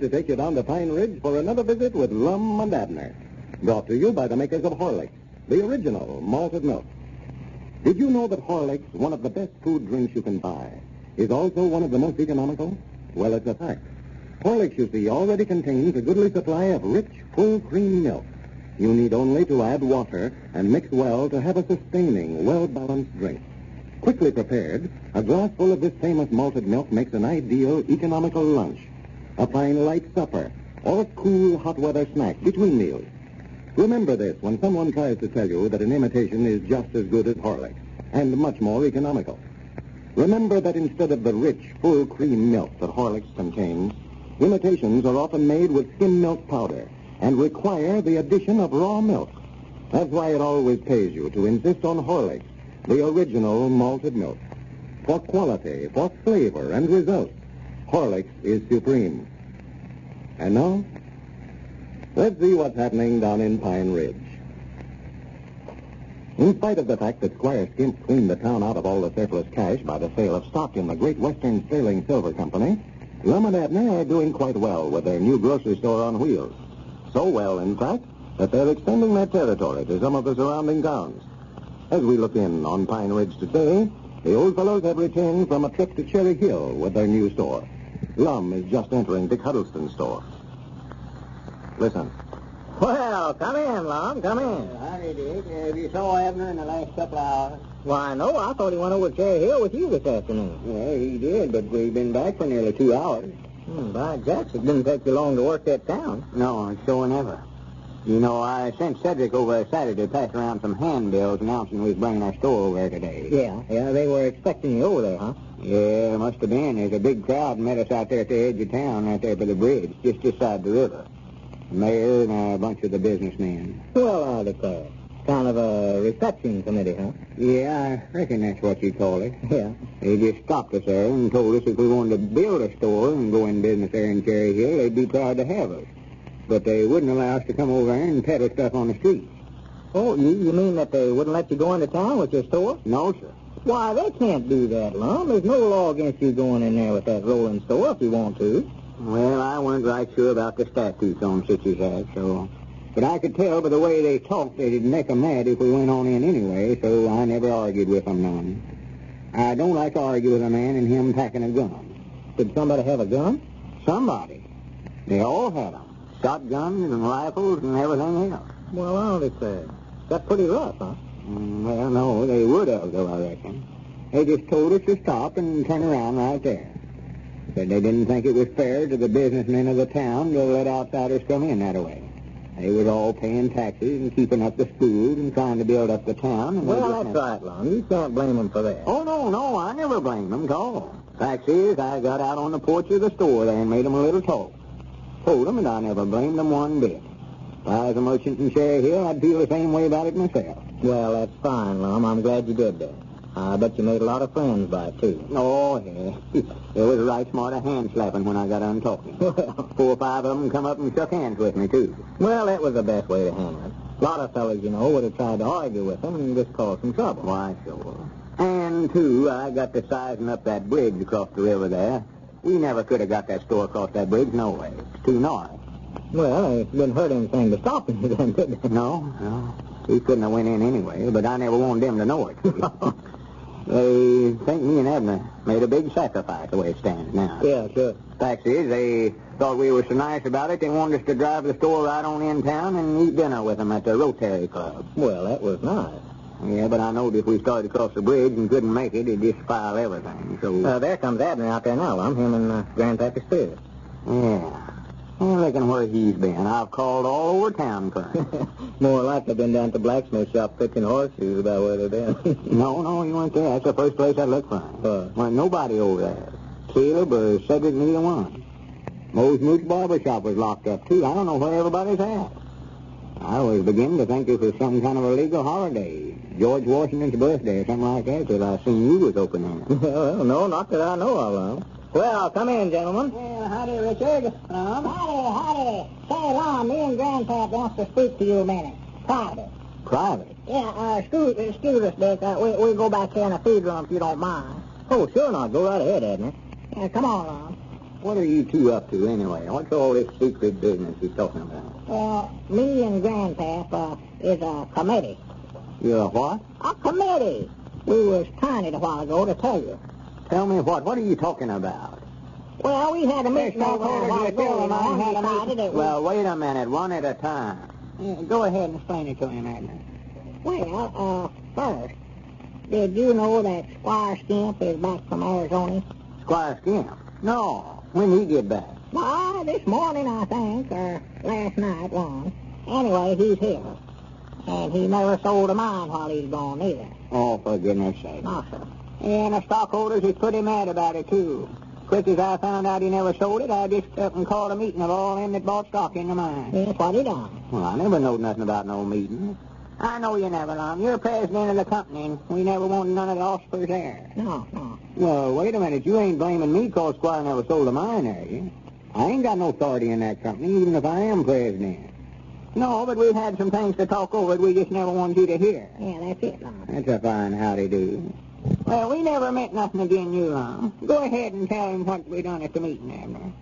to take you down to Pine Ridge for another visit with Lum and Abner. Brought to you by the makers of Horlicks, the original malted milk. Did you know that Horlicks, one of the best food drinks you can buy, is also one of the most economical? Well, it's a fact. Horlicks, you see, already contains a goodly supply of rich, full cream milk. You need only to add water and mix well to have a sustaining, well-balanced drink. Quickly prepared, a glass full of this famous malted milk makes an ideal, economical lunch, a fine light supper, or a cool, hot weather snack between meals. Remember this when someone tries to tell you that an imitation is just as good as Horlicks, and much more economical. Remember that instead of the rich, full cream milk that Horlicks contains, imitations are often made with skim milk powder and require the addition of raw milk. That's why it always pays you to insist on Horlicks, the original malted milk. For quality, for flavor, and results, Horlicks is supreme. And now, let's see what's happening down in Pine Ridge. In spite of the fact that Squire Skimp cleaned the town out of all the surplus cash by the sale of stock in the Great Western Sterling Silver Company, Lum and Abner are doing quite well with their new grocery store on wheels. So well, in fact, that they're extending their territory to some of the surrounding towns. As we look in on Pine Ridge today, the old fellows have returned from a trip to Cherry Hill with their new store. Lum is just entering Dick Huddleston's store. Listen. Well, come in, Lum, come in. Howdy, Dick. Have you saw Abner in the last couple of hours? Why, no, I thought he went over to Cherry Hill with you this afternoon. Yeah, he did, but we've been back for nearly 2 hours. By jacks, it didn't take you long to work that town. No, sure never. You know, I sent Cedric over Saturday to pass around some handbills announcing we was bringing our store over there today. Yeah, they were expecting you over there, huh? Yeah, must have been. There's a big crowd met us out there at the edge of town, right there by the bridge, just this side of the river. The mayor and a bunch of the businessmen. Well, I declare. Kind of a reception committee, huh? Yeah, I reckon that's what you call it. Yeah. They just stopped us there and told us if we wanted to build a store and go in business there in Cherry Hill, they'd be proud to have us. But they wouldn't allow us to come over there and peddle stuff on the street. Oh, you mean that they wouldn't let you go into town with your store? No, sir. Why, they can't do that, Lum. There's no law against you going in there with that rolling store if you want to. Well, I wasn't right sure about the statutes on such as that, so... But I could tell by the way they talked they'd make 'em mad if we went on in anyway, so I never argued with 'em none. I don't like to argue with a man and him packing a gun. Did somebody have a gun? Somebody. They all had 'em. Shotguns and rifles and everything else. Well, I'll declare. That's pretty rough, huh? Well, no, they would have, though, I reckon. They just told us to stop and turn around right there. Said they didn't think it was fair to the businessmen of the town to let outsiders come in that way. They was all paying taxes and keeping up the schools and trying to build up the town. And well, that's right, Lum. You can't blame them for that. Oh, no, I never blame them at all. Fact is, I got out on the porch of the store there and made them a little talk. Told them that I never blamed them one bit. If I was a merchant in Cherry Hill, I'd feel the same way about it myself. Well, that's fine, Lum. I'm glad you did that. I bet you made a lot of friends by it, too. Oh, yeah. There was a right smart of hand-slapping when I got done talking. 4 or 5 of them come up and shook hands with me, too. Well, that was the best way to handle it. A lot of fellas, you know, would have tried to argue with them and just cause some trouble. Why, sure. And, too, I got to sizing up that bridge across the river there. We never could have got that store across that bridge, no way. It's too north. Well, it didn't hurt anything to stop you then, did it? No. We couldn't have went in anyway, but I never wanted them to know it. They think me and Abner made a big sacrifice the way it stands now. Yeah, sure. Fact is, they thought we were so nice about it, they wanted us to drive the store right on in town and eat dinner with them at the Rotary Club. Well, that was nice. Yeah, but I knowed if we started across the bridge and couldn't make it, it'd just spoil everything, so... there comes Abner out there now, Lum, him and Grandpappy Spears. Yeah. I reckon where he's been. I've called all over town for him. More like I've been down to the blacksmith shop fixing horseshoes about where they've been. No, you weren't there. That's the first place I looked for him. Wasn't nobody over there. Caleb or Cedric, neither one. Moe's Mooch Barber Shop was locked up, too. I don't know where everybody's at. I was beginning to think this was some kind of a legal holiday. George Washington's birthday or something like that, till I seen you was open there. Well, no, not that I know of, Lum. Well, come in, gentlemen. Well, howdy, Richard. Howdy. Say, Lum, me and Grandpa wants to speak to you a minute. Private. Private? Yeah, excuse us, Dick. We'll go back here in the feed room if you don't mind. Oh, sure not. Go right ahead, Abner. Yeah, come on, Lum. What are you two up to anyway? What's all this secret business you're talking about? Well, me and Grandpap is a committee. You're a what? A committee. We was planning a while ago to tell you. Tell me what? What are you talking about? Well, we had a meeting over a while ago, and I decided it was... Well, wait a minute, one at a time. Go ahead and explain it to him, Abner. Well, first, did you know that Squire Skimp is back from Arizona? Squire Skimp? No. When he get back? Why, this morning, I think, or last night, one. Anyway, he's here. And he never sold a mine while he's gone, either. Oh, for goodness sake. No, sir. And the stockholders is pretty mad about it, too. Quick as I found out he never sold it, I just up and called a meeting of all them that bought stock in the mine. That's what he done. Well, I never knowed nothing about no meeting. I know you never, Lum. You're president of the company, and we never wanted none of the offspurs there. No. Well, wait a minute. You ain't blaming me because Squire never sold a mine, are you? I ain't got no authority in that company, even if I am president. No, but we've had some things to talk over that we just never wanted you to hear. Yeah, that's it, Lum. That's a fine howdy-do. Well, we never meant nothing again you, Lum. Go ahead and tell him what we done at the meeting, Abner.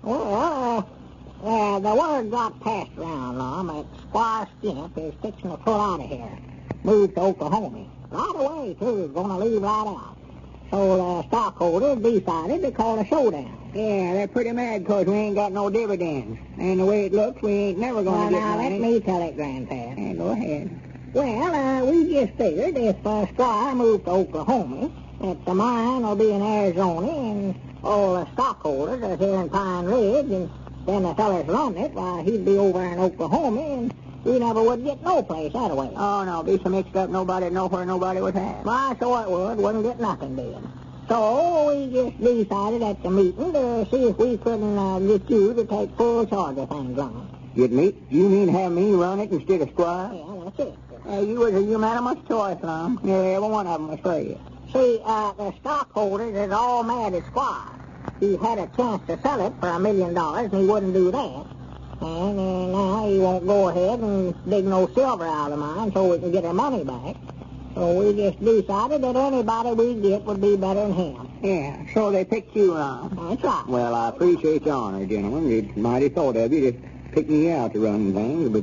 Well, the word got passed around, Lum, that Squire Skimp is fixing to pull out of here. Move to Oklahoma. Right away, too. Gonna leave right out. So the stockholders decided to call a showdown. Yeah, they're pretty mad because we ain't got no dividends. And the way it looks, we ain't never going to get now, money. let me tell it, Grandpa. Yeah, go ahead. Well, we just figured if Squire moved to Oklahoma, that the mine will be in Arizona, and all the stockholders are here in Pine Ridge, and then the fellas run it, why, he'd be over in Oklahoma, and we never would get no place that way. Oh, no, be so mixed up nobody'd know where nobody was at. Why, so it wouldn't get nothing done. So we just decided at the meeting to see if we couldn't get you to take full charge of things, Lum. Get me? You mean have me run it instead of Squire? Yeah, that's it. You was a unanimous choice, Lum. Nearly every one of them was for you. See, the stockholders is all mad at Squire. He had a chance to sell it for $1 million, and he wouldn't do that. And now he won't go ahead and dig no silver out of the mine so we can get our money back. So we just decided that anybody we get would be better than him. Yeah, so they picked you, Lum. That's right. Well, I appreciate your honor, gentlemen. It's mighty thought of you to pick me out to run things, but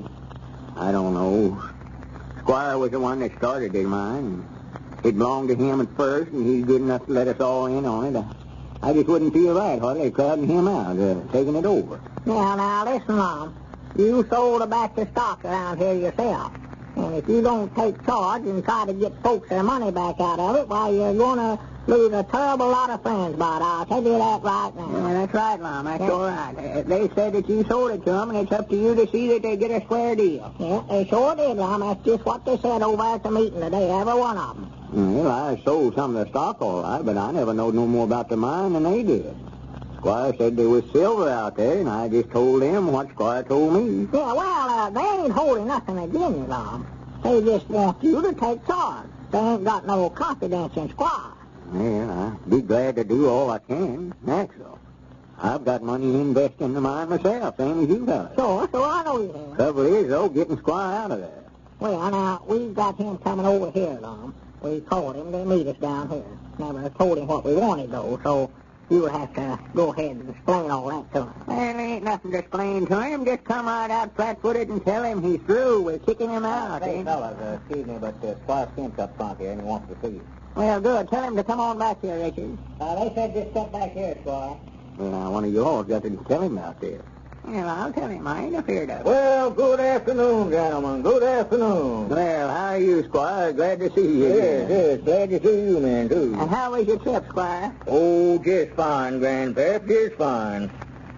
I don't know. Squire was the one that started it, mine. It belonged to him at first, and he's good enough to let us all in on it. I just wouldn't feel right hardly crowding him out, taking it over. Now, listen, Lum. You sold a batch of stock around here yourself. And if you don't take charge and try to get folks their money back out of it, why, you're going to lose a terrible lot of friends by it. I'll tell you that right now. Yeah, that's right, Lum. That's all right. They said that you sold it to them, and it's up to you to see that they get a square deal. Yeah, they sure did, Lum. That's just what they said over at the meeting today, every one of them. Well, I sold some of the stock all right, but I never knowed no more about the mine than they did. Squire said there was silver out there, and I just told them what Squire told me. Yeah, well, they ain't holding nothing against you, Lum. They just want you to take charge. They ain't got no confidence in Squire. Well, I'd be glad to do all I can. That's all. I've got money invested in the mine myself, same as you got. Sure, I know you have. Trouble is, though, getting Squire out of there. Well, now, we've got him coming over here, Lum. We called him to meet us down here. Never told him what we wanted, though, so you'll have to go ahead and explain all that to him. Well, there ain't nothing to explain to him. Just come right out flat-footed and tell him he's through. We're kicking him out. Hey, fellas, excuse me, but Squire Skimp's up front here, and he wants to see you. Well, good. Tell him to come on back here, Richard. They said just step back here, Squire. Well, now, one of you all got to tell him out there. Well, I'll tell him. I ain't afraid of it. Well, good afternoon, gentlemen. Good afternoon. Well, how are you, Squire? Glad to see you. Yes, glad to see you, man, too. And how was your trip, Squire? Oh, just fine, Grandpap, just fine.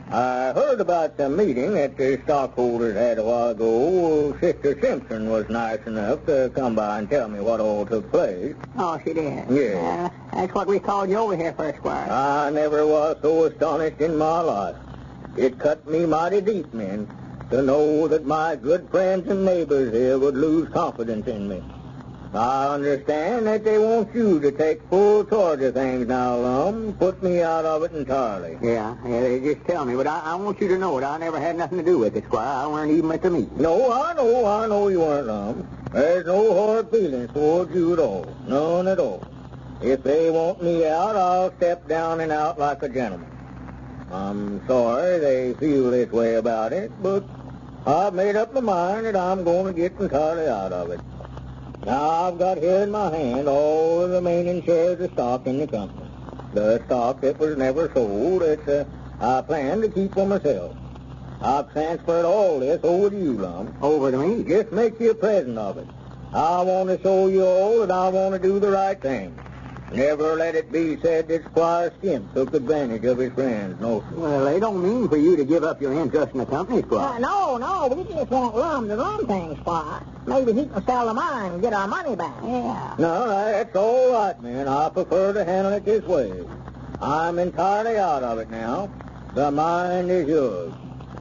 I heard about the meeting that the stockholders had a while ago. Sister Simpson was nice enough to come by and tell me what all took place. Oh, she did? Yes. That's what we called you over here for, Squire. I never was so astonished in my life. It cut me mighty deep, men, to know that my good friends and neighbors here would lose confidence in me. I understand that they want you to take full charge of things now, Lum. Put me out of it entirely. Yeah, they just tell me, but I want you to know it. I never had nothing to do with it, Squire. I weren't even at the meeting. No, I know you weren't, Lum. There's no hard feelings towards you at all. None at all. If they want me out, I'll step down and out like a gentleman. I'm sorry they feel this way about it, but I've made up my mind that I'm going to get entirely out of it. Now, I've got here in my hand all the remaining shares of stock in the company. The stock that was never sold that I plan to keep for myself. I've transferred all this over to you, Lum. Over to me? Just make you a present of it. I want to show you all that I want to do the right thing. Never let it be said that Squire Skimp took advantage of his friends, no, sir. Well, they don't mean for you to give up your interest in the company, Squire. No, we just want Lum to run things, Squire. Maybe he can sell the mine and get our money back. Yeah. No, that's all right, man. I prefer to handle it this way. I'm entirely out of it now. The mine is yours.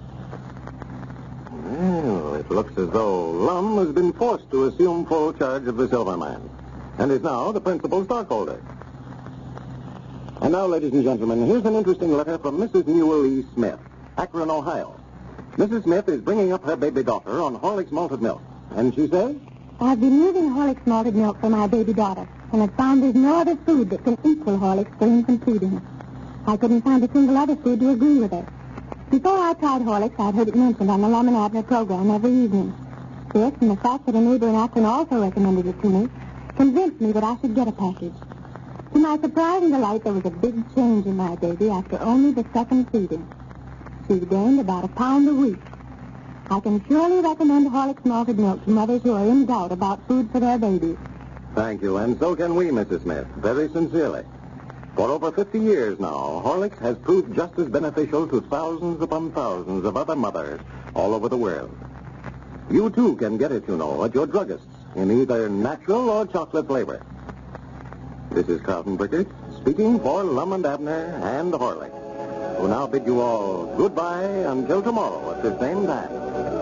Well, it looks as though Lum has been forced to assume full charge of the silver mine, and is now the principal stockholder. And now, ladies and gentlemen, here's an interesting letter from Mrs. Newell E. Smith, Akron, Ohio. Mrs. Smith is bringing up her baby daughter on Horlick's malted milk, and she says, I've been using Horlick's malted milk for my baby daughter, and I've found there's no other food that can equal Horlick's for infant feeding. I couldn't find a single other food to agree with her. Before I tried Horlicks, I'd heard it mentioned on the Lum and Abner program every evening. This, and the fact that a neighbor in Akron also recommended it to me, convinced me that I should get a package. To my surprise and delight, there was a big change in my baby after only the second feeding. She's gained about a pound a week. I can surely recommend Horlick's malted milk to mothers who are in doubt about food for their babies. Thank you, and so can we, Mrs. Smith, very sincerely. For over 50 years now, Horlicks has proved just as beneficial to thousands upon thousands of other mothers all over the world. You, too, can get it, you know, at your druggist's in either natural or chocolate flavor. This is Carlton Brickert speaking for Lum and Abner and Horlicks, who now bid you all goodbye until tomorrow at the same time.